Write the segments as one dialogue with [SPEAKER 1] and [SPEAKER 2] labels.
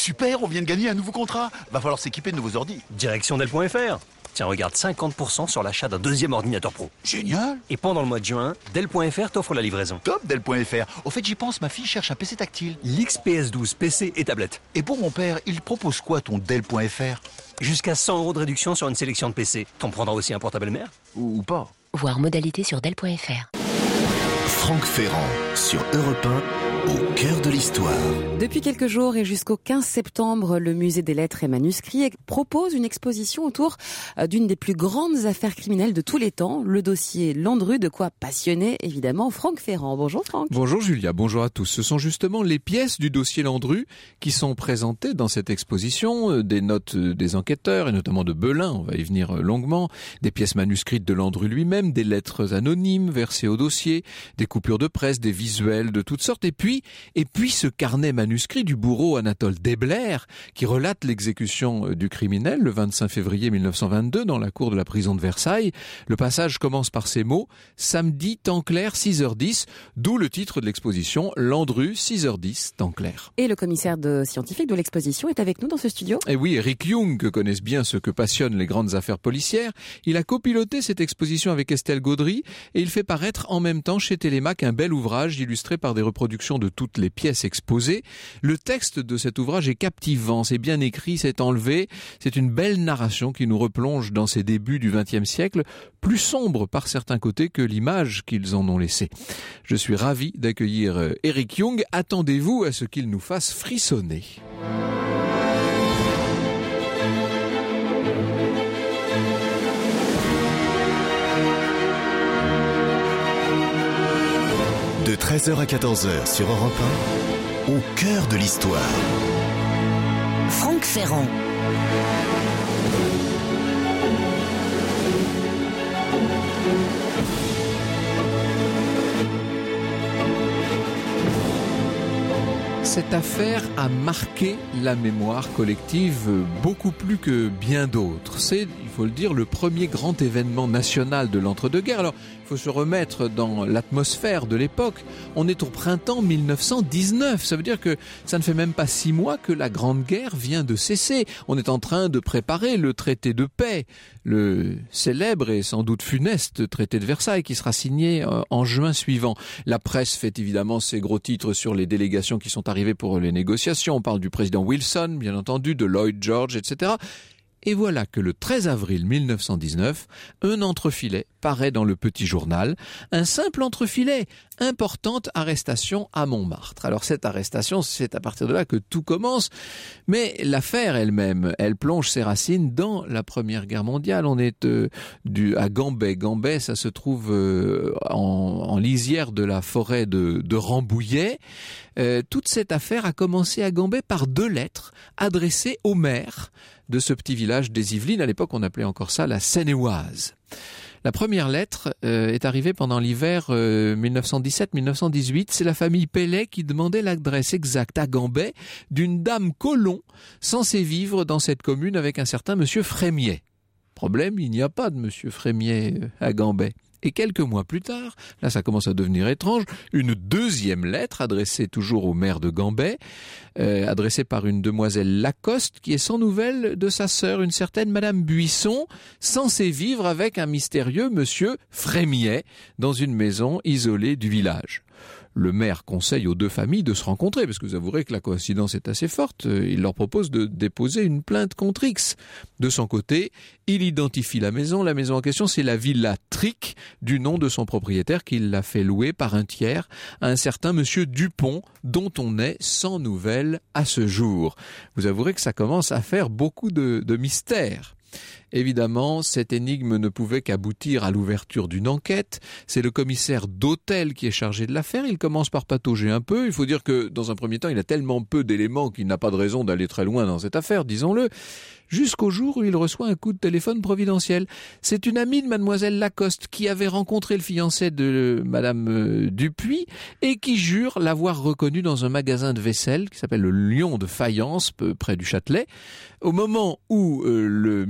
[SPEAKER 1] super, on vient de gagner un nouveau contrat. Va falloir s'équiper de nouveaux ordi.
[SPEAKER 2] Direction Dell.fr. Tiens, regarde, 50% sur l'achat d'un deuxième ordinateur pro.
[SPEAKER 1] Génial.
[SPEAKER 2] Et pendant le mois de juin, Dell.fr t'offre la livraison.
[SPEAKER 1] Top, Dell.fr. Au fait, j'y pense, ma fille cherche un PC tactile.
[SPEAKER 2] L'XPS 12 PC et tablette.
[SPEAKER 1] Et pour mon père, il propose quoi ton Dell.fr?
[SPEAKER 2] Jusqu'à 100 € de réduction sur une sélection de PC. T'en prendras aussi un portable mère
[SPEAKER 1] Ou pas.
[SPEAKER 3] Voir modalité sur Dell.fr.
[SPEAKER 4] Franck Ferrand sur Europe 1, au cœur de l'histoire.
[SPEAKER 5] Depuis quelques jours et jusqu'au 15 septembre, le musée des lettres et manuscrits propose une exposition autour d'une des plus grandes affaires criminelles de tous les temps, le dossier Landru, de quoi passionner évidemment Franck Ferrand. Bonjour Franck.
[SPEAKER 6] Bonjour Julia, bonjour à tous. Ce sont justement les pièces du dossier Landru qui sont présentées dans cette exposition, des notes des enquêteurs et notamment de Belin, on va y venir longuement, des pièces manuscrites de Landru lui-même, des lettres anonymes versées au dossier, des coupures de presse, des visuels de toutes sortes, et puis ce carnet manuscrit du bourreau Anatole Debler qui relate l'exécution du criminel le 25 février 1922 dans la cour de la prison de Versailles. Le passage commence par ces mots: samedi, temps clair, 6h10, d'où le titre de l'exposition, Landru, 6h10, temps clair.
[SPEAKER 5] Et le commissaire scientifique de l'exposition est avec nous dans ce studio.
[SPEAKER 6] Et oui, Eric Jung, que connaissent bien ceux que passionnent les grandes affaires policières, il a copiloté cette exposition avec Estelle Gaudry et il fait paraître en même temps chez Télémac un bel ouvrage illustré par des reproductions de toutes les pièces exposées. Le texte de cet ouvrage est captivant, c'est bien écrit, c'est enlevé, c'est une belle narration qui nous replonge dans ces débuts du XXe siècle, plus sombre par certains côtés que l'image qu'ils en ont laissée. Je suis ravi d'accueillir Eric Jung. Attendez-vous à ce qu'il nous fasse frissonner.
[SPEAKER 4] De 13h à 14h sur Europe 1, au cœur de l'histoire.
[SPEAKER 3] Franck Ferrand.
[SPEAKER 6] Cette affaire a marqué la mémoire collective beaucoup plus que bien d'autres. C'est, il faut le dire, le premier grand événement national de l'entre-deux-guerres. Alors, il faut se remettre dans l'atmosphère de l'époque. On est au printemps 1919. Ça veut dire que ça ne fait même pas 6 mois que la Grande Guerre vient de cesser. On est en train de préparer le traité de paix, le célèbre et sans doute funeste traité de Versailles qui sera signé en juin suivant. La presse fait évidemment ses gros titres sur les délégations qui sont arrivées pour les négociations. On parle du président Wilson, bien entendu, de Lloyd George, etc. Et voilà que le 13 avril 1919, un entrefilet paraît dans le petit journal. Un simple entrefilet, importante arrestation à Montmartre. Alors cette arrestation, c'est à partir de là que tout commence. Mais l'affaire elle-même, elle plonge ses racines dans la Première Guerre mondiale. On est à Gambais. Gambais, ça se trouve en lisière de la forêt de Rambouillet. Toute cette affaire a commencé à Gambais par 2 lettres adressées au maire de ce petit village des Yvelines. À l'époque, on appelait encore ça la Seine-et-Oise. La première lettre est arrivée pendant l'hiver 1917-1918. C'est la famille Pellet qui demandait l'adresse exacte à Gambais d'une dame Colomb censée vivre dans cette commune avec un certain monsieur Frémiet. Problème, il n'y a pas de monsieur Frémiet à Gambais. Et quelques mois plus tard, là ça commence à devenir étrange, une deuxième lettre adressée toujours au maire de Gambais, adressée par une demoiselle Lacoste qui est sans nouvelles de sa sœur, une certaine madame Buisson, censée vivre avec un mystérieux monsieur Frémiet dans une maison isolée du village. Le maire conseille aux 2 familles de se rencontrer, parce que vous avouerez que la coïncidence est assez forte. Il leur propose de déposer une plainte contre X. De son côté, il identifie la maison. La maison en question, c'est la Villa Tric, du nom de son propriétaire, qu'il l'a fait louer par un tiers à un certain monsieur Dupont, dont on est sans nouvelles à ce jour. Vous avouerez que ça commence à faire beaucoup de mystères. Évidemment, cette énigme ne pouvait qu'aboutir à l'ouverture d'une enquête. C'est le commissaire d'Hôtel qui est chargé de l'affaire. Il commence par patauger un peu. Il faut dire que, dans un premier temps, il a tellement peu d'éléments qu'il n'a pas de raison d'aller très loin dans cette affaire, disons-le. Jusqu'au jour où il reçoit un coup de téléphone providentiel. C'est une amie de mademoiselle Lacoste qui avait rencontré le fiancé de madame Dupuis et qui jure l'avoir reconnu dans un magasin de vaisselle qui s'appelle le Lion de Faïence, près du Châtelet. Au moment où le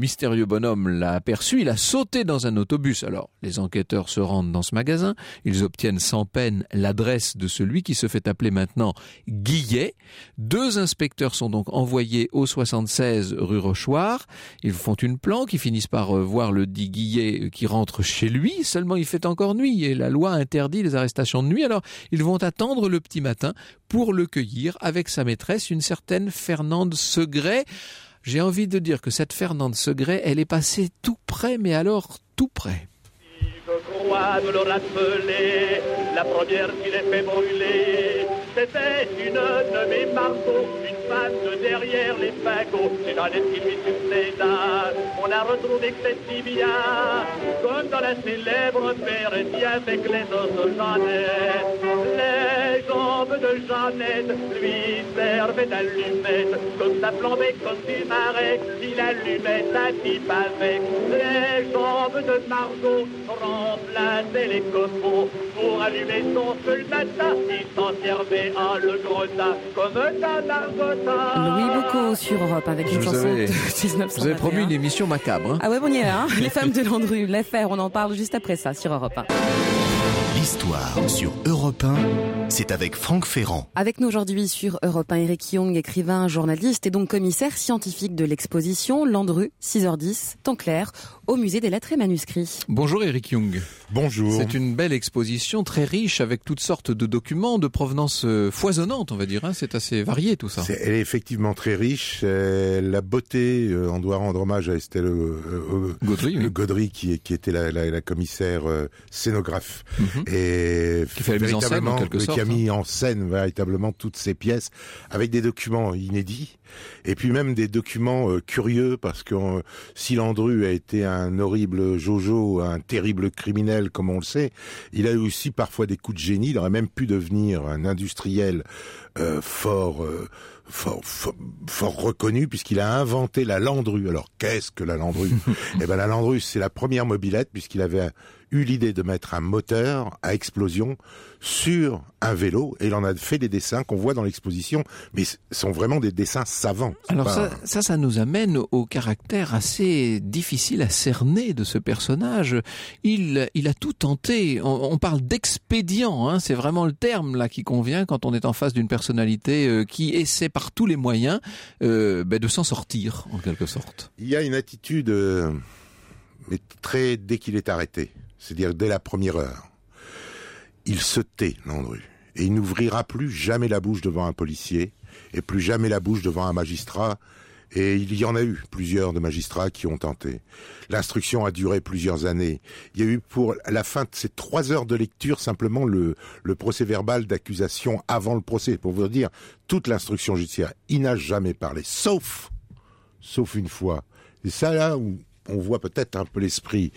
[SPEAKER 6] mystérieux bonhomme l'a aperçu, il a sauté dans un autobus. Alors, les enquêteurs se rendent dans ce magasin, ils obtiennent sans peine l'adresse de celui qui se fait appeler maintenant Guillet. 2 inspecteurs sont donc envoyés au 76 rue Rochoir. Ils font une planque, ils finissent par voir le dit Guillet qui rentre chez lui, seulement il fait encore nuit et la loi interdit les arrestations de nuit. Alors, ils vont attendre le petit matin pour le cueillir avec sa maîtresse, une certaine Fernande Segret. J'ai envie de dire que cette Fernande Segret, elle est passée tout près, mais alors tout près.
[SPEAKER 7] Je crois me le rappeler, la première qui les fait brûler, c'était une de mes marteaux, une femme de derrière les fagots. C'est dans les films sur ses dames, on a retrouvé que c'est si bien, comme dans la célèbre Pérétie avec les os de Jeannette. Les jambes de Jeannette lui servaient d'allumettes, comme ça flambait comme du marais, il allumait sa pipe avec. Les jambes de Margot remplaçaient les copeaux pour allumer son feu le matin, il s'en servait à le gredin comme un Nargotha.
[SPEAKER 5] Louis Bocaux sur Europe avec une chanson de 1921.
[SPEAKER 6] Vous avez promis une émission macabre. Hein.
[SPEAKER 5] Ah ouais, on y est, hein. Les femmes de Landru, l'affaire, on en parle juste après ça sur Europe 1.
[SPEAKER 4] L'histoire sur Europe 1, c'est avec Franck Ferrand.
[SPEAKER 5] Avec nous aujourd'hui sur Europe 1, Eric Young, écrivain, journaliste et donc commissaire scientifique de l'exposition Landru, 6h10, temps clair, au musée des lettres et manuscrits.
[SPEAKER 6] Bonjour Eric Young.
[SPEAKER 8] Bonjour.
[SPEAKER 6] C'est une belle exposition très riche avec toutes sortes de documents de provenance foisonnante, on va dire. Hein. C'est assez varié tout ça.
[SPEAKER 8] Elle est effectivement très riche. La beauté, on doit rendre hommage à Estelle Gaudry qui était la commissaire scénographe. Et
[SPEAKER 6] qui fait la mise en scène en quelque sorte.
[SPEAKER 8] Qui a mis en scène véritablement toutes ces pièces avec des documents inédits. Et puis même des documents curieux parce que si Landru a été un horrible Jojo, un terrible criminel comme on le sait, il a eu aussi parfois des coups de génie. Il aurait même pu devenir un industriel fort reconnu puisqu'il a inventé la Landru. Alors qu'est-ce que la Landru? Eh ben la Landru, c'est la première mobilette puisqu'il avait eu l'idée de mettre un moteur à explosion sur un vélo et il en a fait des dessins qu'on voit dans l'exposition, mais ce sont vraiment des dessins savants.
[SPEAKER 6] Alors ça nous amène au caractère assez difficile à cerner de ce personnage. Il a tout tenté. On parle d'expédient, hein, c'est vraiment le terme là qui convient quand on est en face d'une personnalité qui essaie par tous les moyens de s'en sortir en quelque sorte.
[SPEAKER 8] Il y a une attitude mais très dès qu'il est arrêté. C'est-à-dire dès la première heure. Il se tait, Landru, et il n'ouvrira plus jamais la bouche devant un policier, et plus jamais la bouche devant un magistrat, et il y en a eu plusieurs de magistrats qui ont tenté. L'instruction a duré plusieurs années. Il y a eu pour la fin de ces 3 heures de lecture simplement le procès-verbal d'accusation avant le procès, pour vous dire toute l'instruction judiciaire. Il n'a jamais parlé, sauf une fois. Et ça là où on voit peut-être un peu l'esprit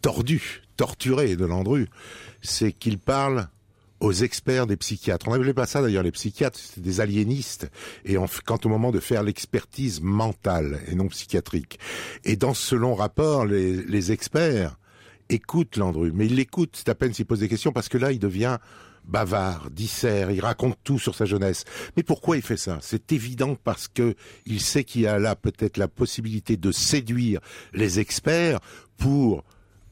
[SPEAKER 8] torturé de Landru, c'est qu'il parle aux experts des psychiatres. On n'appelait pas ça d'ailleurs les psychiatres, c'était des aliénistes. Et quand au moment de faire l'expertise mentale et non psychiatrique. Et dans ce long rapport, les experts écoutent Landru. Mais ils l'écoutent, c'est à peine s'ils posent des questions, parce que là, il devient bavard, dissert, il raconte tout sur sa jeunesse. Mais pourquoi il fait ça? C'est évident parce que il sait qu'il y a là peut-être la possibilité de séduire les experts pour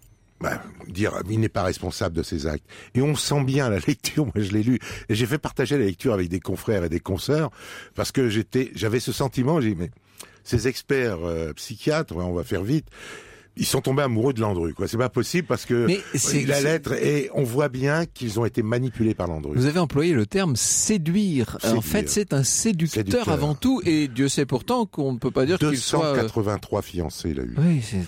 [SPEAKER 8] dire il n'est pas responsable de ses actes. Et on sent bien à la lecture, moi je l'ai lu, et j'ai fait partager la lecture avec des confrères et des consoeurs, parce que j'avais ce sentiment, j'ai dit mais ces experts psychiatres, on va faire vite, ils sont tombés amoureux de Landru, quoi. C'est pas possible parce que la lettre, et on voit bien qu'ils ont été manipulés par Landru.
[SPEAKER 6] Vous avez employé le terme séduire. En fait, c'est un séducteur avant tout, et Dieu sait pourtant qu'on ne peut pas dire qu'il soit...
[SPEAKER 8] 283 fiancés, il a eu.
[SPEAKER 6] Oui, c'est...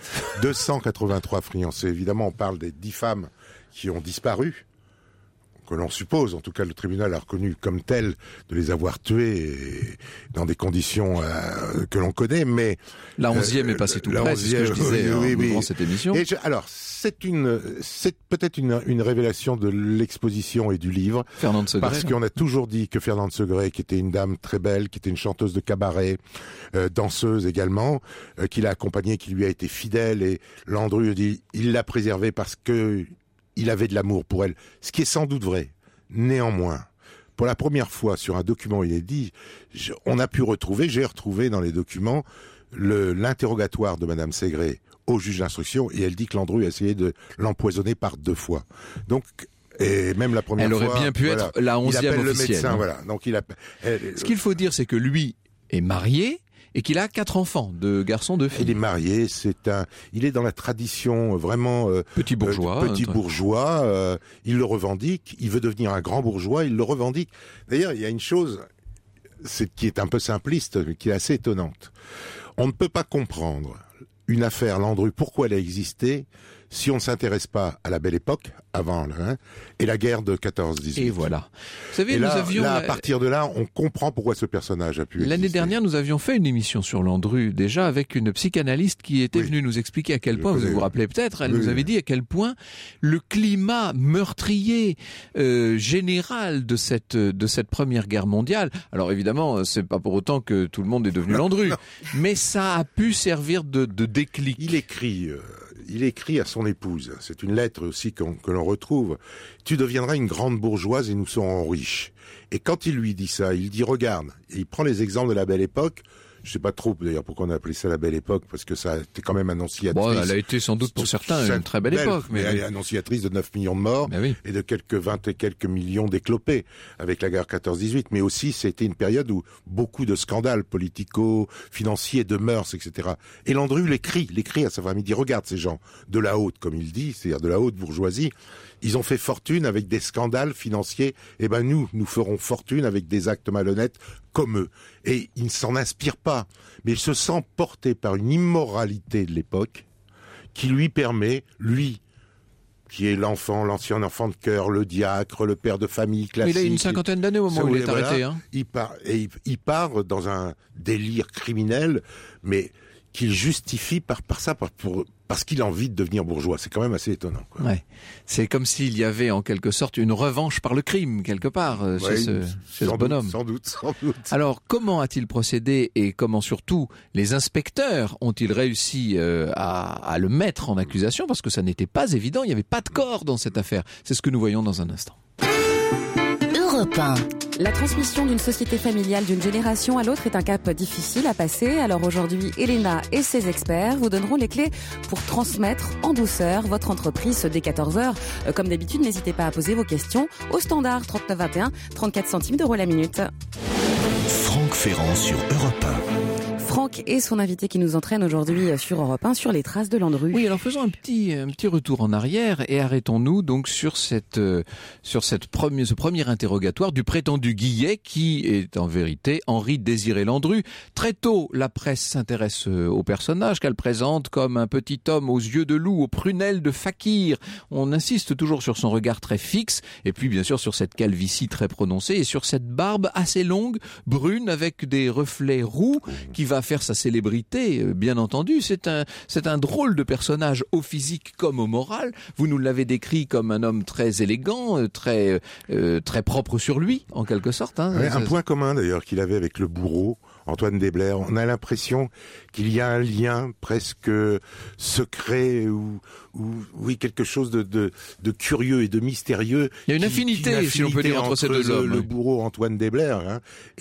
[SPEAKER 8] 283 fiancés. Évidemment, on parle des 10 femmes qui ont disparu, que l'on suppose, en tout cas le tribunal a reconnu comme telles, de les avoir tuées dans des conditions que l'on connaît, mais...
[SPEAKER 6] La 11e est passée tout près, c'est ce que je disais durant cette émission.
[SPEAKER 8] Alors, c'est peut-être une révélation de l'exposition et du livre.
[SPEAKER 6] Fernande Segret.
[SPEAKER 8] Parce qu'on a toujours dit que Fernande Segret, qui était une dame très belle, qui était une chanteuse de cabaret, danseuse également, qui l'a accompagnée, qui lui a été fidèle, et Landru dit, il l'a préservée parce que il avait de l'amour pour elle, ce qui est sans doute vrai. Néanmoins, pour la première fois sur un document inédit, j'ai retrouvé dans les documents l'interrogatoire de Madame Ségré au juge d'instruction, et elle dit que Landru a essayé de l'empoisonner par 2 fois. Donc, et même la première fois...
[SPEAKER 6] Elle aurait bien pu être la 11e officielle.
[SPEAKER 8] Il appelle le médecin, voilà. Donc
[SPEAKER 6] Ce qu'il faut dire, c'est que lui est marié et qu'il a 4 enfants, 2 garçons, 2 filles.
[SPEAKER 8] Il est marié, il est dans la tradition vraiment...
[SPEAKER 6] petit bourgeois.
[SPEAKER 8] Bourgeois, il le revendique, il veut devenir un grand bourgeois, il le revendique. D'ailleurs, il y a une chose qui est un peu simpliste, mais qui est assez étonnante. On ne peut pas comprendre une affaire Landru, pourquoi elle a existé, si on ne s'intéresse pas à la Belle Époque, avant, et la guerre de 14-18.
[SPEAKER 6] Et voilà. Vous savez,
[SPEAKER 8] à partir de là, on comprend pourquoi ce personnage a pu exister.
[SPEAKER 6] L'année dernière, nous avions fait une émission sur Landru, déjà avec une psychanalyste qui était venue nous expliquer à quel point, vous vous rappelez peut-être, elle nous avait dit à quel point le climat meurtrier général de cette première guerre mondiale, alors évidemment, c'est pas pour autant que tout le monde est devenu Landru, mais ça a pu servir de déclic.
[SPEAKER 8] Il écrit à son épouse, c'est une lettre aussi que l'on retrouve, « Tu deviendras une grande bourgeoise et nous serons riches ». Et quand il lui dit ça, il dit « Regarde », et il prend les exemples de la Belle Époque. Je sais pas trop d'ailleurs pourquoi on a appelé ça la Belle Époque, parce que ça a été quand même annonciatrice.
[SPEAKER 6] Bon, elle a été sans doute pour certains une très belle époque.
[SPEAKER 8] Mais elle est annonciatrice de 9 millions de morts et de quelques 20 et quelques millions d'éclopés avec la guerre 14-18. Mais aussi, c'était une période où beaucoup de scandales politico-financiers, de mœurs, etc. Et Landru l'écrit à sa famille. Il dit, regarde ces gens de la haute, comme il dit, c'est-à-dire de la haute bourgeoisie, ils ont fait fortune avec des scandales financiers. Eh ben nous ferons fortune avec des actes malhonnêtes comme eux. Et il ne s'en inspire pas, mais il se sent porté par une immoralité de l'époque qui lui permet, lui, qui est l'ancien enfant de cœur, le diacre, le père de famille classique.
[SPEAKER 6] Mais il a une 50aine d'années au moment où il est arrêté.
[SPEAKER 8] Il part dans un délire criminel, mais qu'il justifie parce qu'il a envie de devenir bourgeois. C'est quand même assez étonnant, quoi.
[SPEAKER 6] Ouais. C'est comme s'il y avait en quelque sorte une revanche par le crime, quelque part, chez ce bonhomme.
[SPEAKER 8] Sans doute.
[SPEAKER 6] Alors, comment a-t-il procédé et comment surtout les inspecteurs ont-ils réussi à le mettre en accusation? Parce que ça n'était pas évident, il n'y avait pas de corps dans cette affaire. C'est ce que nous voyons dans un instant.
[SPEAKER 3] Europe 1.
[SPEAKER 5] La transmission d'une société familiale d'une génération à l'autre est un cap difficile à passer. Alors aujourd'hui, Elena et ses experts vous donneront les clés pour transmettre en douceur votre entreprise dès 14h. Comme d'habitude, n'hésitez pas à poser vos questions au standard 3921, 34 centimes d'euros la minute.
[SPEAKER 4] Franck Ferrand sur Europe 1.
[SPEAKER 5] Franck et son invité qui nous entraîne aujourd'hui sur Europe 1 sur les traces de Landru.
[SPEAKER 6] Oui, alors faisons un petit retour en arrière et arrêtons-nous donc sur ce premier interrogatoire du prétendu Guillet qui est en vérité Henri-Désiré Landru. Très tôt, la presse s'intéresse au personnage qu'elle présente comme un petit homme aux yeux de loup, aux prunelles de fakir. On insiste toujours sur son regard très fixe et puis bien sûr sur cette calvitie très prononcée et sur cette barbe assez longue, brune avec des reflets roux qui va faire sa célébrité, bien entendu. C'est un drôle de personnage au physique comme au moral. Vous nous l'avez décrit comme un homme très élégant, très propre sur lui, en quelque sorte.
[SPEAKER 8] Un point commun d'ailleurs qu'il avait avec le bourreau, Antoine Desblair. On a l'impression qu'il y a un lien presque secret ou quelque chose de curieux et de mystérieux.
[SPEAKER 6] Il y a une affinité, si on peut dire, entre ces deux hommes.
[SPEAKER 8] Le bourreau Antoine Desblair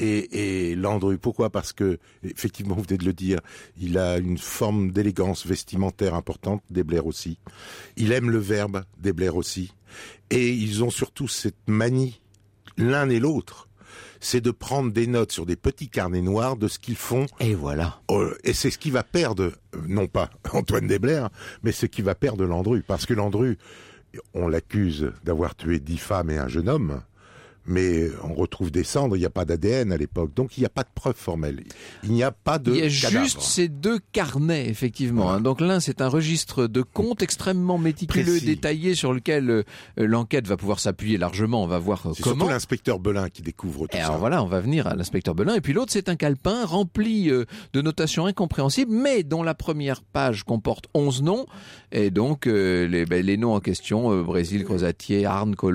[SPEAKER 8] et Landru. Pourquoi ? Parce que, effectivement, vous venez de le dire, il a une forme d'élégance vestimentaire importante, Desblair aussi. Il aime le verbe, Desblair aussi. Et ils ont surtout cette manie, l'un et l'autre, c'est de prendre des notes sur des petits carnets noirs de ce qu'ils font.
[SPEAKER 6] Et voilà.
[SPEAKER 8] Et c'est ce qui va perdre, non pas Antoine Desblair, mais ce qui va perdre Landru. Parce que Landru, on l'accuse d'avoir tué 10 femmes et un jeune homme. Mais on retrouve des cendres, il n'y a pas d'ADN à l'époque, donc il n'y a pas de preuve formelle. Il n'y a pas de cadavre.
[SPEAKER 6] Il y a juste ces 2 carnets, effectivement. Ouais. Donc l'un, c'est un registre de comptes extrêmement méticuleux et détaillé sur lequel l'enquête va pouvoir s'appuyer largement. On va voir
[SPEAKER 8] c'est
[SPEAKER 6] comment.
[SPEAKER 8] C'est surtout l'inspecteur Belin qui découvre tout ça.
[SPEAKER 6] Alors voilà, on va venir à l'inspecteur Belin. Et puis l'autre, c'est un calepin rempli de notations incompréhensibles, mais dont la première page comporte 11 noms. Et donc les noms en question, Brésil, Crozatier, Arne, Colomb,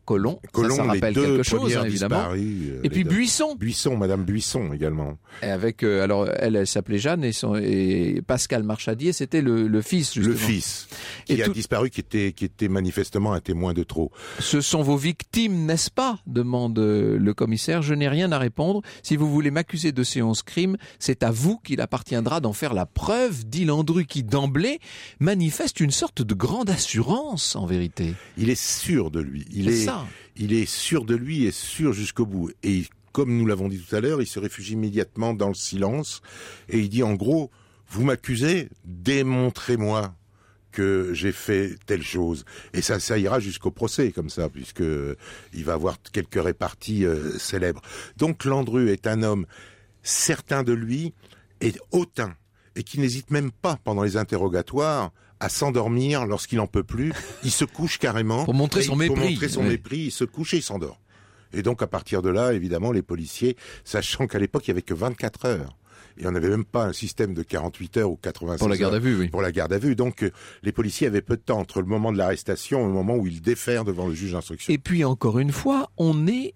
[SPEAKER 6] Colomb.
[SPEAKER 8] Colomb,
[SPEAKER 6] ça rappelle
[SPEAKER 8] les deux
[SPEAKER 6] quelque chose,
[SPEAKER 8] premières
[SPEAKER 6] évidemment.
[SPEAKER 8] disparues,
[SPEAKER 6] Et puis
[SPEAKER 8] les deux.
[SPEAKER 6] Buisson.
[SPEAKER 8] Madame Buisson également.
[SPEAKER 6] Et avec, alors, elle s'appelait Jeanne et Pascal Marchadier, c'était le fils, justement.
[SPEAKER 8] Le fils, qui
[SPEAKER 6] Et
[SPEAKER 8] a disparu, qui était manifestement un témoin de trop.
[SPEAKER 6] Ce sont vos victimes, n'est-ce pas? Demande le commissaire. Je n'ai rien à répondre. Si vous voulez m'accuser de ces 11 crimes, c'est à vous qu'il appartiendra d'en faire la preuve, dit Landru, qui d'emblée manifeste une sorte de grande assurance, en vérité.
[SPEAKER 8] Il est sûr de lui. Il est sûr de lui et sûr jusqu'au bout. Et comme nous l'avons dit tout à l'heure, il se réfugie immédiatement dans le silence et il dit en gros, vous m'accusez, démontrez-moi que j'ai fait telle chose. Et ça ira jusqu'au procès, comme ça, puisque il va avoir quelques réparties célèbres. Donc Landru est un homme certain de lui et hautain, et qui n'hésite même pas, pendant les interrogatoires, à s'endormir lorsqu'il en peut plus. Il se couche carrément.
[SPEAKER 6] Pour montrer son mépris.
[SPEAKER 8] Pour montrer son mépris, il se couche et il s'endort. Et donc, à partir de là, évidemment, les policiers, sachant qu'à l'époque, il n'y avait que 24 heures. Et on n'avait même pas un système de 48 heures ou 86 heures.
[SPEAKER 6] Pour la garde à vue, oui.
[SPEAKER 8] Pour la garde à vue. Donc, les policiers avaient peu de temps entre le moment de l'arrestation et le moment où ils défèrent devant le juge d'instruction.
[SPEAKER 6] Et puis, encore une fois, on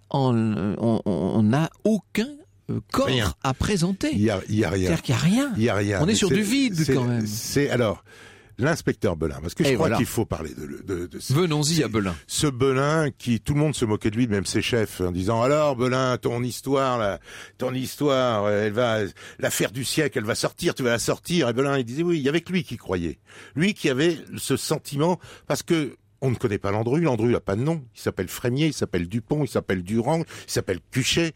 [SPEAKER 6] n'a aucun corps
[SPEAKER 8] rien
[SPEAKER 6] à présenter.
[SPEAKER 8] Il y a rien.
[SPEAKER 6] C'est-à-dire qu'il n'y a rien. On est sur du vide, quand même.
[SPEAKER 8] Alors, l'inspecteur Belin, parce que je crois qu'il faut parler de
[SPEAKER 6] Venons-y à Belin.
[SPEAKER 8] Ce Belin qui, tout le monde se moquait de lui, même ses chefs, en disant, alors Belin, ton histoire, l'affaire du siècle, elle va sortir, tu vas la sortir. Et Belin, il disait oui, il y avait que lui qui croyait. Lui qui avait ce sentiment, parce que on ne connaît pas Landru, Landru n'a pas de nom. Il s'appelle Frémier, il s'appelle Dupont, il s'appelle Durand, il s'appelle Cuchet.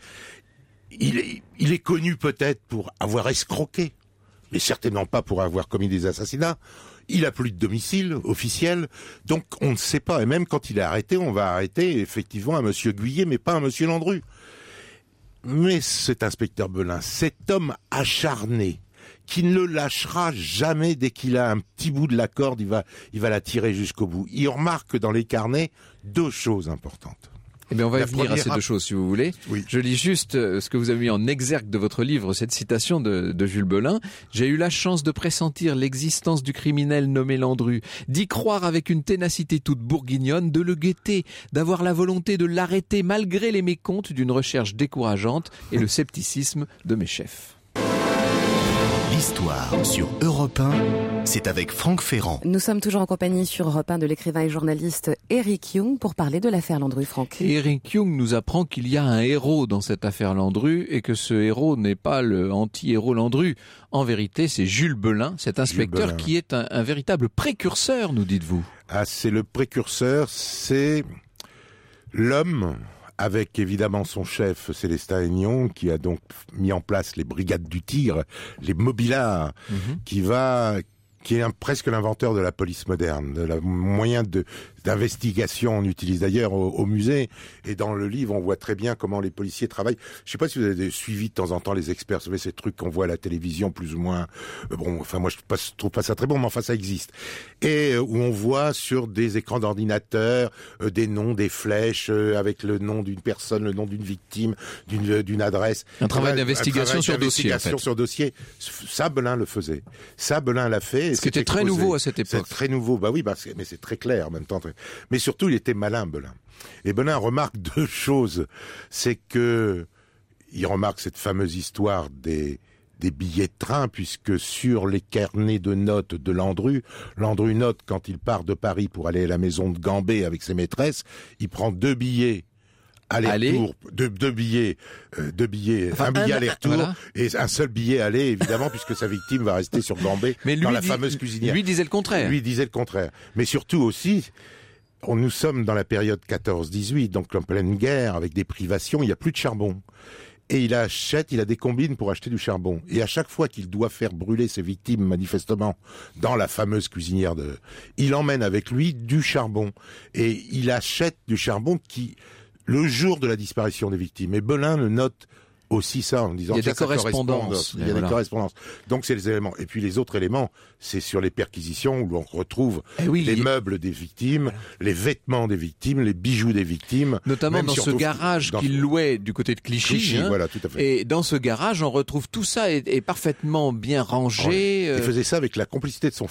[SPEAKER 8] Il est connu peut-être pour avoir escroqué, mais certainement pas pour avoir commis des assassinats. Il a plus de domicile officiel, donc on ne sait pas. Et même quand il est arrêté, on va arrêter effectivement un monsieur Guyet, mais pas un monsieur Landru. Mais cet inspecteur Belin, cet homme acharné, qui ne le lâchera jamais dès qu'il a un petit bout de la corde, il va la tirer jusqu'au bout. Il remarque dans les carnets 2 choses importantes.
[SPEAKER 6] Eh bien, on va y venir à ces 2 choses, si vous voulez.
[SPEAKER 8] Oui.
[SPEAKER 6] Je lis juste ce que vous avez mis en exergue de votre livre, cette citation de Jules Belin. « J'ai eu la chance de pressentir l'existence du criminel nommé Landru, d'y croire avec une ténacité toute bourguignonne, de le guetter, d'avoir la volonté de l'arrêter malgré les mécomptes d'une recherche décourageante et le scepticisme de mes chefs. »
[SPEAKER 4] L'histoire sur Europe 1, c'est avec Franck Ferrand.
[SPEAKER 5] Nous sommes toujours en compagnie sur Europe 1 de l'écrivain et journaliste Éric Young pour parler de l'affaire Landru, Franck.
[SPEAKER 6] Éric Young nous apprend qu'il y a un héros dans cette affaire Landru et que ce héros n'est pas le anti-héros Landru. En vérité, c'est Jules Belin, cet inspecteur qui est un véritable précurseur, nous dites-vous.
[SPEAKER 8] Ah, c'est le précurseur, c'est l'homme, avec évidemment son chef Célestin Aignan, qui a donc mis en place les brigades du Tigre, les mobilars, qui est presque l'inventeur de la police moderne, de la moyen d'investigation. On utilise d'ailleurs au musée, et dans le livre on voit très bien comment les policiers travaillent. Je sais pas si vous avez suivi de temps en temps les experts, vous savez, ces trucs qu'on voit à la télévision plus ou moins, moi je trouve pas ça très bon, mais enfin ça existe, et où on voit sur des écrans d'ordinateur des noms, des flèches avec le nom d'une personne, le nom d'une victime, d'une adresse.
[SPEAKER 6] Un travail d'investigation sur dossier, en fait.
[SPEAKER 8] Sur dossier. Ça, Belin le faisait. Ça, Belin l'a fait.
[SPEAKER 6] Ce qui était très nouveau à cette époque.
[SPEAKER 8] C'est très nouveau, bah oui, mais c'est très clair en même temps. Mais surtout, il était malin, Belin. Et Belin remarque 2 choses. C'est que il remarque cette fameuse histoire des billets de train, puisque sur les carnets de notes de Landru note quand il part de Paris pour aller à la maison de Gambet avec ses maîtresses, il prend 2 billets aller-retour, deux billets, un billet aller-retour, voilà. Et un seul billet aller, évidemment, puisque sa victime va rester sur Gambet, dans la fameuse cuisinière.
[SPEAKER 6] Lui disait le contraire.
[SPEAKER 8] Mais surtout aussi, nous sommes dans la période 14-18, donc en pleine guerre, avec des privations, il n'y a plus de charbon. Et il a des combines pour acheter du charbon. Et à chaque fois qu'il doit faire brûler ses victimes, manifestement, dans la fameuse cuisinière il emmène avec lui du charbon. Et il achète du charbon le jour de la disparition des victimes. Et Belin le note aussi ça en disant
[SPEAKER 6] il y a des correspondances.
[SPEAKER 8] Il y a des correspondances. Donc c'est les éléments. Et puis les autres éléments, c'est sur les perquisitions où l'on retrouve les meubles des victimes, les vêtements des victimes, les bijoux des victimes.
[SPEAKER 6] Notamment dans ce garage qu'il louait du côté de Clichy.
[SPEAKER 8] Voilà, tout à fait.
[SPEAKER 6] Et dans ce garage, on retrouve tout ça est parfaitement bien rangé.
[SPEAKER 8] Il faisait ça avec la complicité de son fils.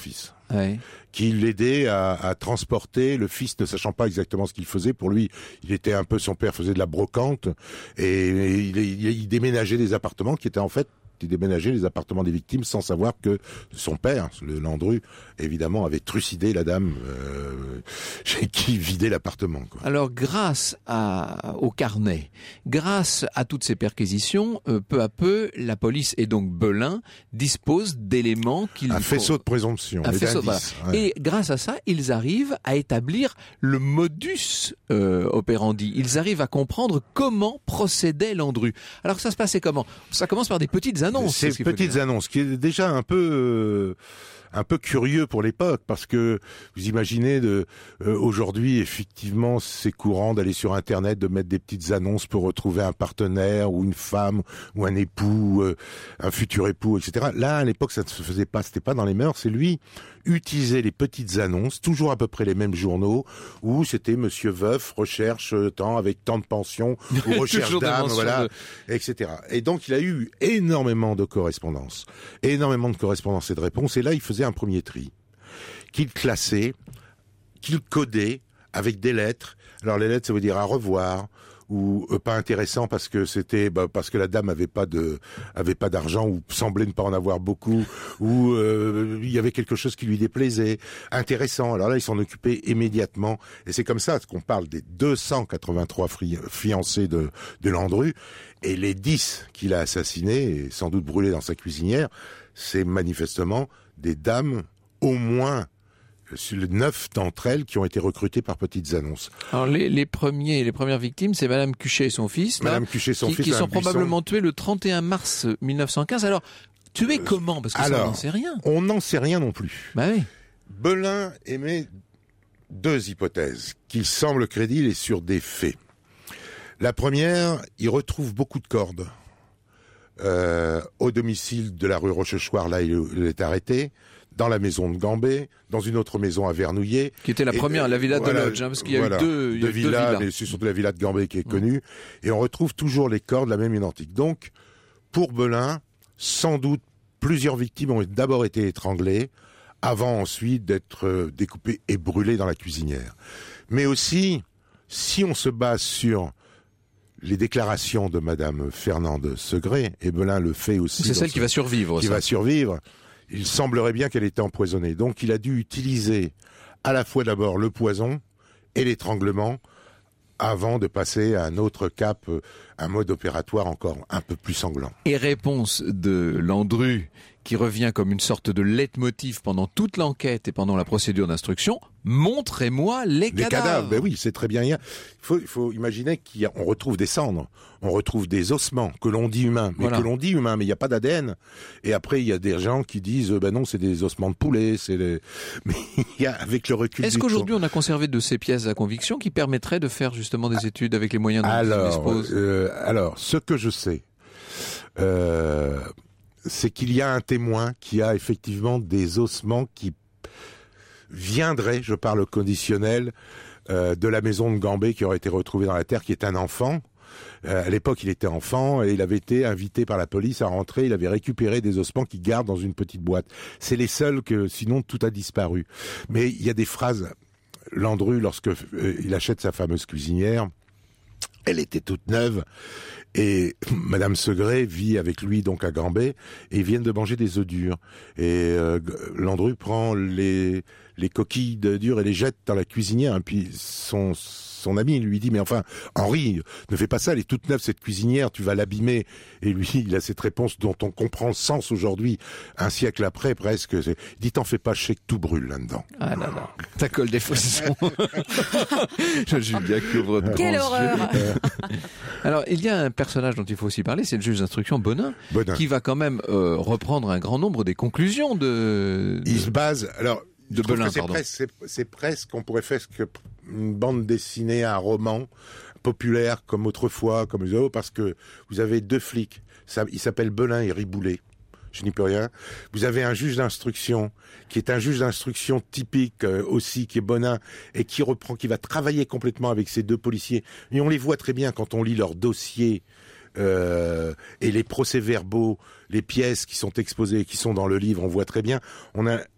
[SPEAKER 6] Ouais.
[SPEAKER 8] qui l'aidait à transporter, le fils ne sachant pas exactement ce qu'il faisait. Pour lui, il était un peu, son père faisait de la brocante, et il déménageait des appartements qui étaient en fait, il déménageait les appartements des victimes sans savoir que son père, le Landru, évidemment, avait trucidé la dame chez qui vidait l'appartement, quoi.
[SPEAKER 6] Alors, grâce au carnet, grâce à toutes ces perquisitions, peu à peu, la police et donc Belin dispose d'éléments qu'il
[SPEAKER 8] Un faisceau de présomption,
[SPEAKER 6] un
[SPEAKER 8] et
[SPEAKER 6] faisceau,
[SPEAKER 8] d'indices.
[SPEAKER 6] voilà.
[SPEAKER 8] Ouais.
[SPEAKER 6] Et grâce à ça, ils arrivent à établir le modus operandi. Ils arrivent à comprendre comment procédait Landru. Alors, ça se passait comment? Ça commence par des petites annonces.
[SPEAKER 8] Ces petites annonces, qui est déjà un peu curieux pour l'époque, parce que vous imaginez aujourd'hui, effectivement, c'est courant d'aller sur Internet, de mettre des petites annonces pour retrouver un partenaire ou une femme ou un époux, un futur époux, etc. Là, à l'époque, ça ne se faisait pas, c'était pas dans les mœurs. C'est lui utiliser les petites annonces, toujours à peu près les mêmes journaux, où c'était Monsieur Veuf recherche tant avec tant de pension ou recherche d'âme, voilà, etc. Et donc il a eu énormément de correspondances et de réponses. Et là, il faisait un premier tri qu'il classait, qu'il codait avec des lettres. Alors les lettres, ça veut dire à revoir, ou pas intéressant parce que c'était parce que la dame avait pas d'argent, ou semblait ne pas en avoir beaucoup, ou il y avait quelque chose qui lui déplaisait. Intéressant. Alors là, il s'en occupait immédiatement, et c'est comme ça qu'on parle des 283 fiancés de Landru, et les 10 qu'il a assassinés et sans doute brûlés dans sa cuisinière, c'est manifestement des dames, au moins 9 d'entre elles qui ont été recrutées par petites annonces.
[SPEAKER 6] Alors les premières victimes, c'est Madame Cuchet et son fils, qui sont probablement tués le 31 mars 1915. Alors, tués comment? Parce que ça, on n'en sait rien.
[SPEAKER 8] On n'en sait rien non plus.
[SPEAKER 6] Bah oui.
[SPEAKER 8] Belin émet 2 hypothèses qui semblent crédibles et sur des faits. La première, il retrouve beaucoup de cordes au domicile de la rue Rochechouart, là il est arrêté, dans la maison de Gambé, dans une autre maison à Vernouillet.
[SPEAKER 6] Qui était la première, la villa de Lodge, parce qu'il y a eu deux villas.
[SPEAKER 8] Mais c'est surtout la villa de Gambé qui est connue. Et on retrouve toujours les cordes, la même identique. Donc, pour Belin, sans doute, plusieurs victimes ont d'abord été étranglées, avant ensuite d'être découpées et brûlées dans la cuisinière. Mais aussi, si on se base sur les déclarations de Madame Fernande Segré, et Belin le fait aussi.
[SPEAKER 6] C'est celle qui va survivre.
[SPEAKER 8] Qui va survivre. Il semblerait bien qu'elle était empoisonnée. Donc il a dû utiliser à la fois d'abord le poison et l'étranglement avant de passer à un autre cap, un mode opératoire encore un peu plus sanglant.
[SPEAKER 6] Et réponse de Landru, qui revient comme une sorte de leitmotiv pendant toute l'enquête et pendant la procédure d'instruction: montrez-moi les cadavres.
[SPEAKER 8] Ben oui, c'est très bien. Il faut imaginer qu'on retrouve des cendres, on retrouve des ossements que l'on dit humains, mais
[SPEAKER 6] voilà.
[SPEAKER 8] Mais il n'y a pas d'ADN. Et après, il y a des gens qui disent, ben non, c'est des ossements de poulet, mais il y a, avec le recul.
[SPEAKER 6] Est-ce qu'aujourd'hui on a conservé de ces pièces à conviction qui permettraient de faire justement des études avec les moyens dont on dispose?
[SPEAKER 8] Alors, ce que je sais, c'est qu'il y a un témoin qui a effectivement des ossements qui viendraient, je parle au conditionnel, de la maison de Gambé qui aurait été retrouvée dans la terre, qui est un enfant. À l'époque, il était enfant et il avait été invité par la police à rentrer. Il avait récupéré des ossements qu'il garde dans une petite boîte. C'est les seuls que, sinon, tout a disparu. Mais il y a des phrases. Landru, lorsque il achète sa fameuse cuisinière, elle était toute neuve. Et Madame Segré vit avec lui donc à Gambé, et ils viennent de manger des œufs durs. Et Landru prend les coquilles d'œufs durs et les jette dans la cuisinière. Et puis son ami lui dit: mais enfin, Henri, ne fais pas ça, elle est toute neuve cette cuisinière, tu vas l'abîmer. Et lui, il a cette réponse dont on comprend le sens aujourd'hui, un siècle après presque. Il dit: t'en fais pas, je sais que tout brûle là-dedans.
[SPEAKER 6] Ah là là, ça colle des frissons. Julien couvre de
[SPEAKER 5] Quelle horreur.
[SPEAKER 6] Alors, il y a un personnage dont il faut aussi parler, c'est le juge d'instruction Bonin, qui va quand même reprendre un grand nombre des conclusions de...
[SPEAKER 8] Il se base... Alors,
[SPEAKER 6] de Belin, pardon.
[SPEAKER 8] C'est presque, on pourrait faire une bande dessinée, un roman populaire comme autrefois, comme les autres, parce que vous avez 2 flics. Il s'appelle Belin et Riboulet. Je n'y peux rien. Vous avez un juge d'instruction qui est un juge d'instruction typique aussi, qui est Bonin, et qui va travailler complètement avec ces 2 policiers. Et on les voit très bien quand on lit leurs dossiers et les procès-verbaux, les pièces qui sont exposées, qui sont dans le livre. On voit très bien. On a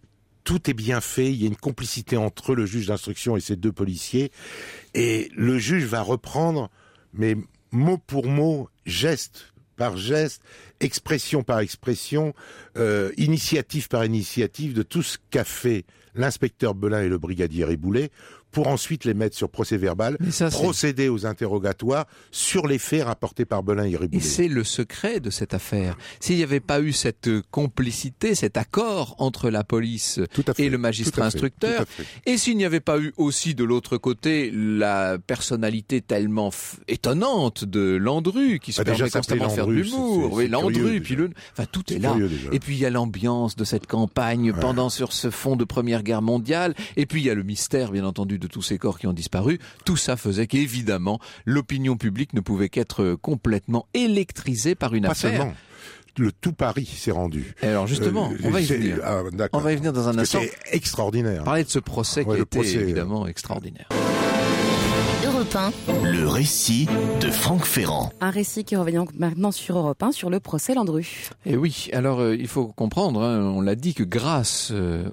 [SPEAKER 8] tout est bien fait, il y a une complicité entre le juge d'instruction et ses deux policiers, et le juge va reprendre, mais mot pour mot, geste par geste, expression par expression, initiative par initiative, de tout ce qu'a fait l'inspecteur Belin et le brigadier Riboulet, pour ensuite les mettre sur procès verbal, procéder aux interrogatoires sur les faits rapportés par Belin et Riboulet.
[SPEAKER 6] Et c'est le secret de cette affaire. S'il n'y avait pas eu cette complicité, cet accord entre la police et le magistrat instructeur, et s'il n'y avait pas eu aussi de l'autre côté la personnalité tellement étonnante de Landru, qui se permet constamment de faire de l'humour, oui, Landru, puis tout est là. Et puis il y a l'ambiance de cette campagne sur ce fond de Première Guerre mondiale, et puis il y a le mystère, bien entendu, de tous ces corps qui ont disparu. Tout ça faisait qu'évidemment, l'opinion publique ne pouvait qu'être complètement électrisée par une affaire.
[SPEAKER 8] Seulement. Le tout Paris s'est rendu.
[SPEAKER 6] Et alors justement, on va y venir. On va y venir dans un instant.
[SPEAKER 8] C'est extraordinaire.
[SPEAKER 6] Parler de ce procès qui était évidemment extraordinaire.
[SPEAKER 3] Europe 1.
[SPEAKER 4] Le récit de Franck Ferrand.
[SPEAKER 5] Un récit qui revient maintenant sur Europe 1, sur le procès Landru.
[SPEAKER 6] Et oui, alors il faut comprendre, on l'a dit, que grâce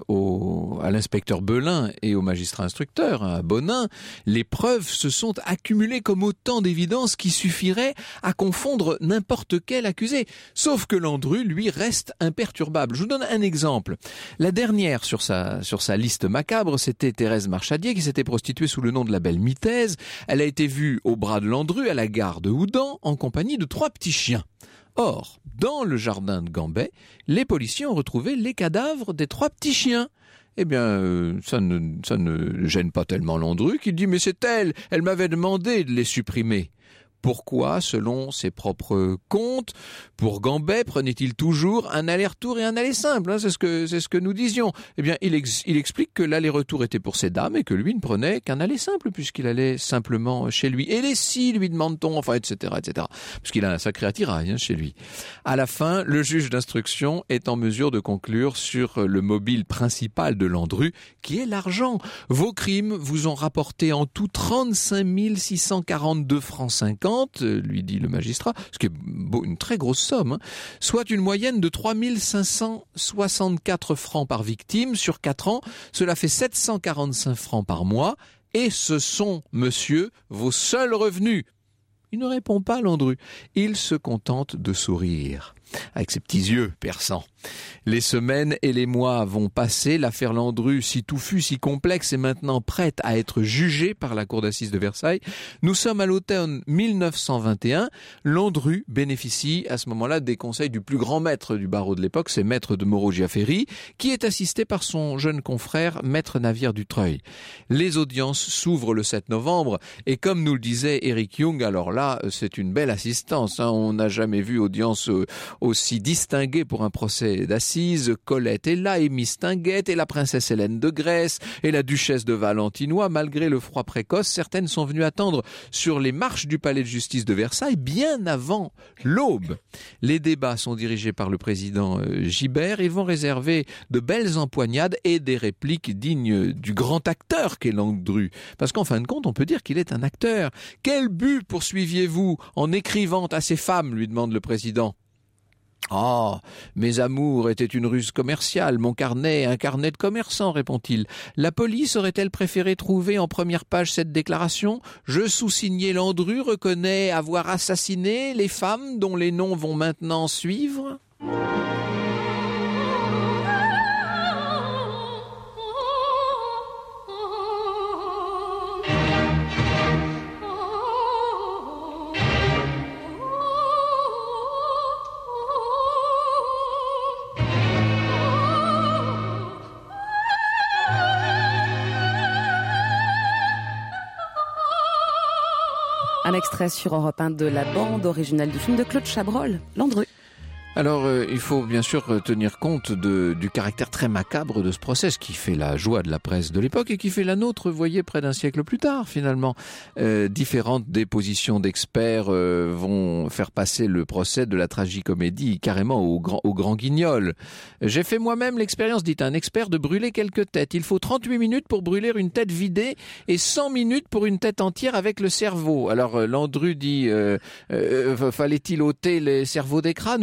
[SPEAKER 6] à l'inspecteur Belin et au magistrat instructeur, à Bonin, les preuves se sont accumulées comme autant d'évidences qui suffiraient à confondre n'importe quel accusé. Sauf que Landru, lui, reste imperturbable. Je vous donne un exemple. La dernière sur sa liste macabre, c'était Thérèse Marchadier, qui s'était prostituée sous le nom de la belle Mitaise. Elle a été vue au bras de Landru à la gare de Houdan en compagnie de 3 petits chiens. Or, dans le jardin de Gambet, les policiers ont retrouvé les cadavres des 3 petits chiens. Eh bien, ça ne gêne pas tellement Landru qui dit « Mais c'est elle m'avait demandé de les supprimer ». Pourquoi, selon ses propres comptes, pour Gambet, prenait-il toujours un aller-retour et un aller simple, c'est ce que nous disions. Eh bien, il explique que l'aller-retour était pour ces dames et que lui ne prenait qu'un aller simple puisqu'il allait simplement chez lui. Et les si, lui demande-t-on, etc., etc. Parce qu'il a un sacré attirail chez lui. À la fin, le juge d'instruction est en mesure de conclure sur le mobile principal de Landru, qui est l'argent. Vos crimes vous ont rapporté en tout 35 642 francs 50, lui dit le magistrat, ce qui est une très grosse somme, soit une moyenne de 3 564 francs par victime sur 4 ans. Cela fait 745 francs par mois, et ce sont, monsieur, vos seuls revenus. Il ne répond pas, Landru. Il se contente de sourire, avec ses petits yeux perçants. Les semaines et les mois vont passer. L'affaire Landru, si touffue, si complexe, est maintenant prête à être jugée par la cour d'assises de Versailles. Nous sommes à l'automne 1921. Landru bénéficie à ce moment-là des conseils du plus grand maître du barreau de l'époque, c'est maître de Moreau-Giafferi, qui est assisté par son jeune confrère, maître Navière du Treuil. Les audiences s'ouvrent le 7 novembre et comme nous le disait Eric Young, alors là, c'est une belle assistance. On n'a jamais vu audience aussi distinguée pour un procès d'assises. Colette est là, et Miss Tinguette, et la princesse Hélène de Grèce, et la duchesse de Valentinois. Malgré le froid précoce, certaines sont venues attendre sur les marches du palais de justice de Versailles bien avant l'aube. Les débats sont dirigés par le président Gibert et vont réserver de belles empoignades et des répliques dignes du grand acteur qu'est Landru. Parce qu'en fin de compte, on peut dire qu'il est un acteur. Quel but poursuiviez-vous en écrivant à ces femmes, lui demande le président. Ah, mes amours étaient une ruse commerciale, mon carnet un carnet de commerçant, répond-il. La police aurait-elle préféré trouver en première page cette déclaration ? Je, sous-signé Landru, reconnais avoir assassiné les femmes dont les noms vont maintenant suivre ?
[SPEAKER 5] Un extrait sur Europe 1 de la bande originale du film de Claude Chabrol, Landru.
[SPEAKER 6] Alors, il faut bien sûr tenir compte du caractère très macabre de ce procès, ce qui fait la joie de la presse de l'époque et qui fait la nôtre, vous voyez, près d'un siècle plus tard, finalement. Différentes dépositions d'experts vont faire passer le procès de la tragicomédie carrément au grand guignol. J'ai fait moi-même l'expérience, dit un expert, de brûler quelques têtes. Il faut 38 minutes pour brûler une tête vidée et 100 minutes pour une tête entière avec le cerveau. Alors, Landru dit, fallait-il ôter les cerveaux des crânes ? Oui, pour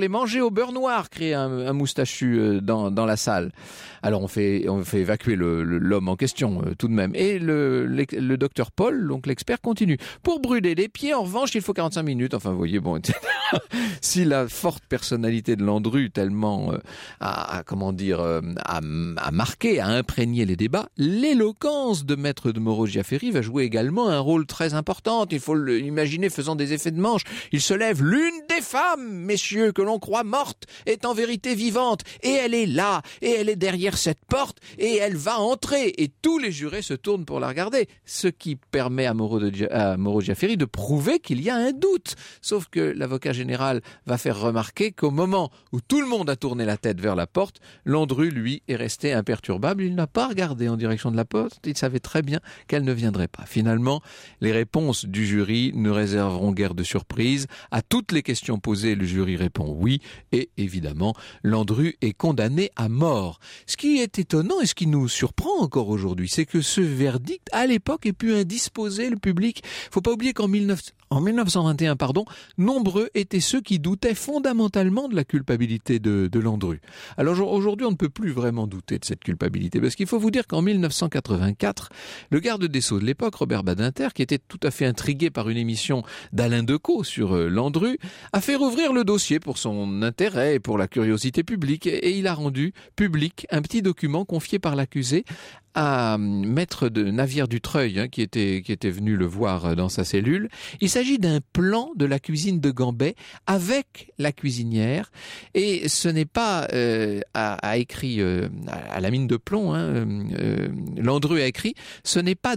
[SPEAKER 6] les manger au beurre noir, crie un moustachu dans la salle. Alors on fait évacuer l'homme en question tout de même. Et le docteur Paul, donc l'expert, continue. Pour brûler les pieds, en revanche, il faut 45 minutes. Enfin, vous voyez, bon, si la forte personnalité de Landru tellement a marqué, a imprégné les débats, l'éloquence de Maître de Moreau-Giaferi va jouer également un rôle très important. Il faut l'imaginer faisant des effets de manche. Il se lève. L'une des femmes, messieurs, que l'on croit morte, est en vérité vivante. Et elle est là. Et elle est derrière cette porte. Et elle va entrer. Et tous les jurés se tournent pour la regarder. Ce qui permet à Moreau-Giaferi de prouver qu'il y a un doute. Sauf que l'avocat général va faire remarquer qu'au moment où tout le monde a tourné la tête vers la porte, Landru, lui, est resté imperturbable. Il n'a pas regardé en direction de la porte. Il savait très bien qu'elle ne viendrait pas. Finalement, les réponses du jury ne réserveront guère de surprise. À toutes les questions posées, le jury répond oui. Et évidemment, Landru est condamné à mort. Ce qui est étonnant et ce qui nous surprend encore aujourd'hui, c'est que ce verdict, à l'époque, ait pu indisposer le public. Faut pas oublier qu'en 1921, nombreux étaient ceux qui doutaient fondamentalement de la culpabilité de Landru. Alors aujourd'hui, on ne peut plus vraiment douter de cette culpabilité, parce qu'il faut vous dire qu'en 1984, le garde des Sceaux de l'époque, Robert Badinter, qui était tout à fait intrigué par une émission d'Alain Decaux sur Landru, a fait rouvrir le dossier pour son intérêt et pour la curiosité publique, et il a rendu public un petit document confié par l'accusé à maître de Navière du Treuil, qui était venu le voir dans sa cellule. Il s'agit d'un plan de la cuisine de Gambet avec la cuisinière, et ce n'est pas a écrit à la mine de plomb, Landru a écrit, ce n'est pas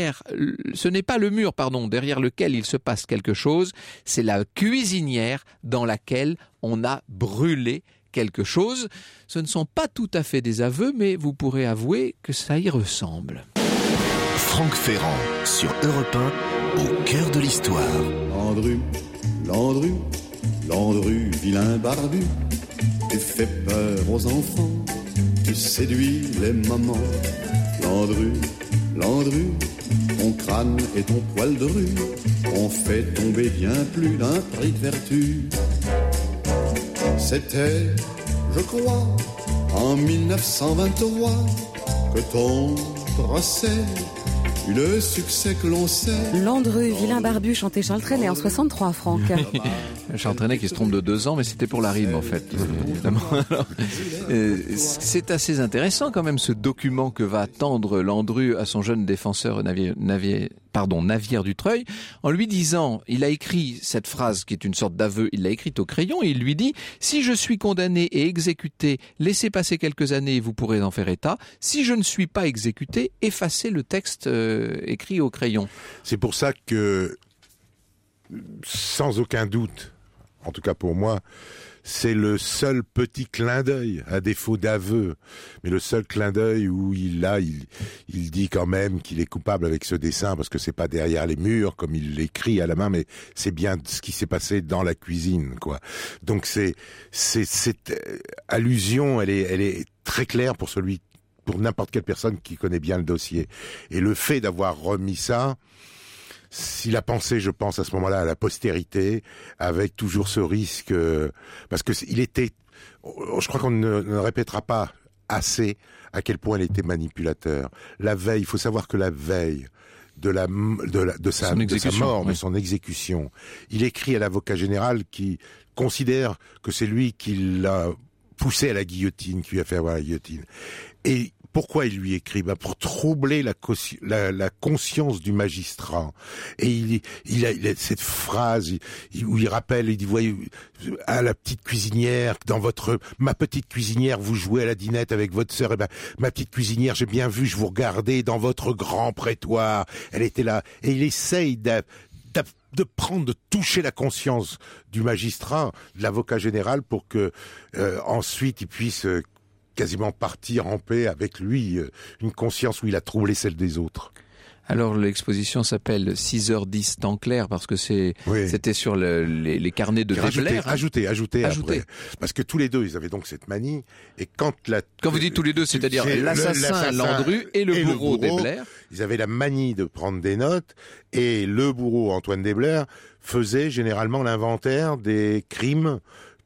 [SPEAKER 6] le mur derrière lequel il se passe quelque chose, c'est la cuisinière dans laquelle on a brûlé quelque chose. Ce ne sont pas tout à fait des aveux, mais vous pourrez avouer que ça y ressemble.
[SPEAKER 4] Franck Ferrand, sur Europe 1, au cœur de l'histoire.
[SPEAKER 9] Landru, Landru, Landru, vilain barbu, tu fais peur aux enfants, tu séduis les mamans. Landru, Landru, ton crâne et ton poil de rue ont fait tomber bien plus d'un prix de vertu. C'était, je crois, en 1923 que ton procès eut le succès que l'on sait.
[SPEAKER 5] Landru, vilain barbu, chantait Charles Trenet en 63, Franck.
[SPEAKER 6] Charles Trenet qui se trompe de 2 ans, mais c'était pour la rime en fait. C'est assez intéressant quand même ce document que va tendre Landru à son jeune défenseur Navière du Treuil, en lui disant, il a écrit cette phrase qui est une sorte d'aveu, il l'a écrite au crayon et il lui dit « Si je suis condamné et exécuté, laissez passer quelques années et vous pourrez en faire état. Si je ne suis pas exécuté, effacez le texte écrit au crayon. »
[SPEAKER 8] C'est pour ça que, sans aucun doute, en tout cas pour moi, c'est le seul petit clin d'œil, à défaut d'aveu, mais le seul clin d'œil où il dit quand même qu'il est coupable avec ce dessin, parce que c'est pas derrière les murs, comme il l'écrit à la main, mais c'est bien ce qui s'est passé dans la cuisine, quoi. Donc cette allusion, elle est très claire pour n'importe quelle personne qui connaît bien le dossier. Et le fait d'avoir remis ça, s'il a pensé, je pense, à ce moment-là, à la postérité, avec toujours ce risque, parce que je crois qu'on ne répétera pas assez à quel point il était manipulateur. La veille, il faut savoir que la veille de sa mort, de son exécution, il écrit à l'avocat général qui considère que c'est lui qui l'a poussé à la guillotine, qui lui a fait avoir la guillotine. Et pourquoi il lui écrit? Pour troubler la conscience du magistrat. Et il a cette phrase où il rappelle, il dit, voyez, à la petite cuisinière, ma petite cuisinière, vous jouez à la dinette avec votre sœur, et ma petite cuisinière, j'ai bien vu, je vous regardais dans votre grand prétoire. Elle était là. Et il essaye de toucher la conscience du magistrat, de l'avocat général, pour que ensuite il puisse quasiment partir en paix avec lui, une conscience où il a troublé celle des autres.
[SPEAKER 6] Alors l'exposition s'appelle 6h10 temps clair parce que c'était sur les carnets de Debler.
[SPEAKER 8] Ajouté après. Parce que tous les deux, ils avaient donc cette manie. Et quand
[SPEAKER 6] vous dites tous les deux, c'est-à-dire l'assassin Landru et le bourreau Debler.
[SPEAKER 8] Ils avaient la manie de prendre des notes et le bourreau Antoine Debler faisait généralement l'inventaire des crimes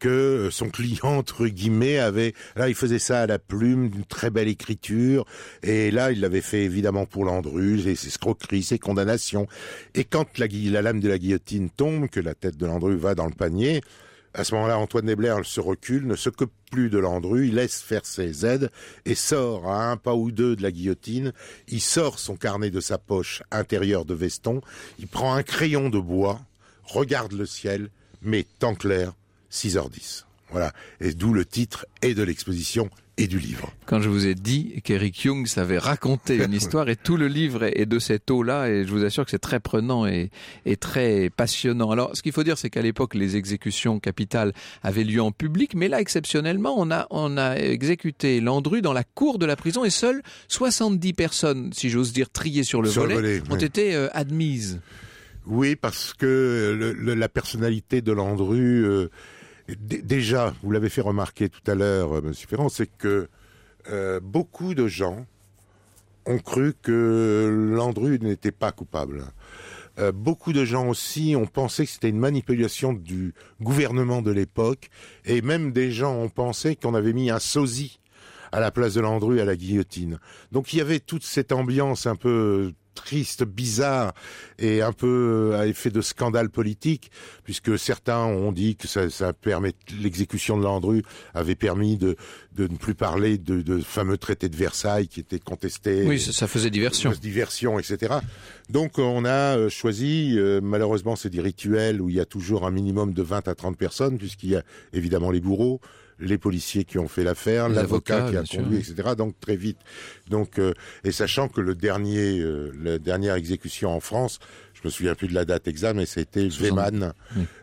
[SPEAKER 8] que son client, entre guillemets, il faisait ça à la plume, d'une très belle écriture, et là, il l'avait fait évidemment pour Landru, ses escroqueries, ses condamnations. Et quand la lame de la guillotine tombe, que la tête de Landru va dans le panier, à ce moment-là, Antoine Nebler se recule, ne s'occupe plus de Landru, il laisse faire ses aides et sort à un pas ou deux de la guillotine. Il sort son carnet de sa poche intérieure de veston, il prend un crayon de bois, regarde le ciel, met temps clair, 6h10. Voilà, et d'où le titre et de l'exposition et du livre.
[SPEAKER 6] Quand je vous ai dit qu'Eric Jung savait raconter une histoire, et tout le livre est de cette eau-là, et je vous assure que c'est très prenant et très passionnant. Alors, ce qu'il faut dire, c'est qu'à l'époque, les exécutions capitales avaient lieu en public, mais là, exceptionnellement, on a exécuté Landru dans la cour de la prison, et seules 70 personnes, si j'ose dire, triées sur le volet, ont été admises. Oui,
[SPEAKER 8] parce que la personnalité de Landru... Déjà, vous l'avez fait remarquer tout à l'heure, M. Ferrand, c'est que beaucoup de gens ont cru que Landru n'était pas coupable. Beaucoup de gens aussi ont pensé que c'était une manipulation du gouvernement de l'époque, et même des gens ont pensé qu'on avait mis un sosie à la place de Landru à la guillotine. Donc il y avait toute cette ambiance un peu triste, bizarre et un peu à effet de scandale politique, puisque certains ont dit que ça permet, l'exécution de Landru avait permis de ne plus parler de fameux traité de Versailles qui était contesté.
[SPEAKER 6] Oui, ça faisait diversion.
[SPEAKER 8] Diversion, etc. Donc on a choisi, malheureusement c'est des rituels où il y a toujours un minimum de 20 à 30 personnes, puisqu'il y a évidemment les bourreaux, les policiers qui ont fait l'affaire, l'avocat qui a conduit, etc. Donc très vite. Donc et sachant que la dernière exécution en France, je me souviens plus de la date exacte, mais c'était Weman.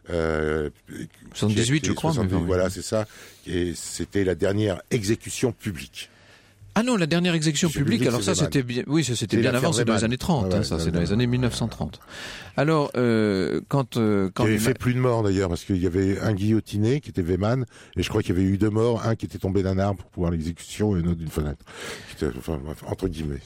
[SPEAKER 6] 78, je crois.
[SPEAKER 8] Voilà, c'est ça. Et c'était la dernière exécution publique.
[SPEAKER 6] Ah non, la dernière exécution publique, alors ça c'était bien, oui, ça c'était bien avant, c'est dans les années 30, ouais, ça c'est dans les années 1930. Alors, quand il
[SPEAKER 8] y avait fait plus de morts d'ailleurs, parce qu'il y avait un guillotiné qui était Weman, et je crois qu'il y avait eu 2 morts, un qui était tombé d'un arbre pour pouvoir l'exécution et un autre d'une fenêtre. Enfin, entre guillemets.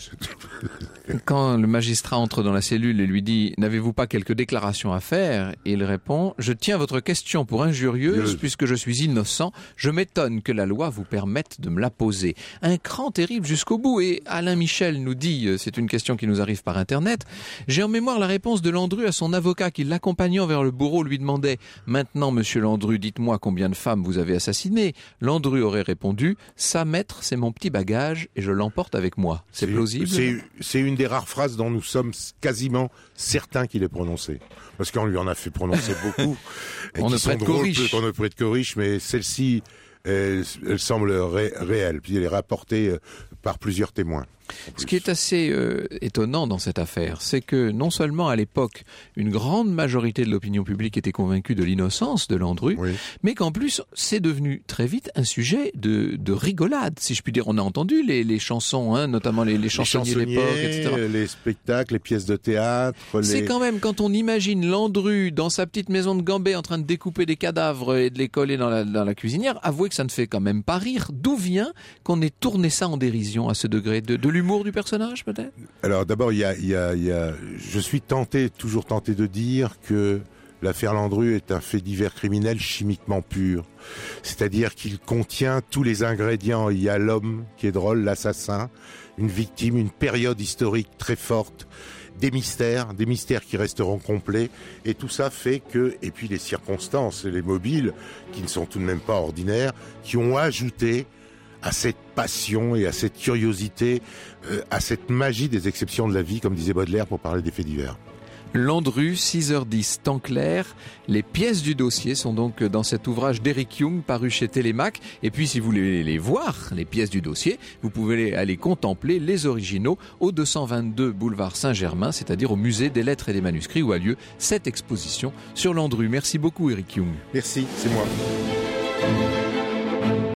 [SPEAKER 6] Quand le magistrat entre dans la cellule et lui dit « N'avez-vous pas quelques déclarations à faire ?» il répond « Je tiens votre question pour injurieuse, puisque je suis innocent. Je m'étonne que la loi vous permette de me la poser. » Un cran terrible jusqu'au bout. Et Alain Michel nous dit, c'est une question qui nous arrive par Internet, « J'ai en mémoire la réponse de Landru à son avocat qui, l'accompagnant vers le bourreau, lui demandait « Maintenant, monsieur Landru, dites-moi combien de femmes vous avez assassinées ?» Landru aurait répondu « Ça, maître, c'est mon petit bagage et je l'emporte avec moi. » C'est plausible?
[SPEAKER 8] C'est une des rares phrases dont nous sommes quasiment certains qu'il est prononcé. Parce qu'on lui en a fait prononcer beaucoup.
[SPEAKER 6] On ne prête qu'aux riches.
[SPEAKER 8] On ne prête qu'aux riches, mais celle-ci, elle semble réelle. Puis elle est rapportée par plusieurs témoins.
[SPEAKER 6] Ce qui est assez étonnant dans cette affaire, c'est que non seulement à l'époque, une grande majorité de l'opinion publique était convaincue de l'innocence de Landru, mais qu'en plus, c'est devenu très vite un sujet de rigolade, si je puis dire. On a entendu les chansons, hein, notamment les chansonniers de l'époque, etc.
[SPEAKER 8] Les spectacles, les pièces de théâtre.
[SPEAKER 6] C'est quand même, quand on imagine Landru dans sa petite maison de Gambet en train de découper des cadavres et de les coller dans la cuisinière, avouez que ça ne fait quand même pas rire. D'où vient qu'on ait tourné ça en dérision à ce degré de l'humour du personnage, peut-être?
[SPEAKER 8] Alors d'abord, je suis toujours tenté de dire que l'affaire Landru est un fait divers criminel chimiquement pur. C'est-à-dire qu'il contient tous les ingrédients. Il y a l'homme qui est drôle, l'assassin, une victime, une période historique très forte, des mystères qui resteront complets, et tout ça fait que, et puis les circonstances et les mobiles, qui ne sont tout de même pas ordinaires, qui ont ajouté à cette passion et à cette curiosité, à cette magie des exceptions de la vie, comme disait Baudelaire pour parler des faits divers.
[SPEAKER 6] Landru, 6h10, temps clair. Les pièces du dossier sont donc dans cet ouvrage d'Eric Jung paru chez Télémac. Et puis si vous voulez les voir, les pièces du dossier, vous pouvez aller contempler les originaux au 222 boulevard Saint-Germain, c'est-à-dire au musée des lettres et des manuscrits où a lieu cette exposition sur Landru. Merci beaucoup Eric Jung.
[SPEAKER 8] Merci, c'est moi.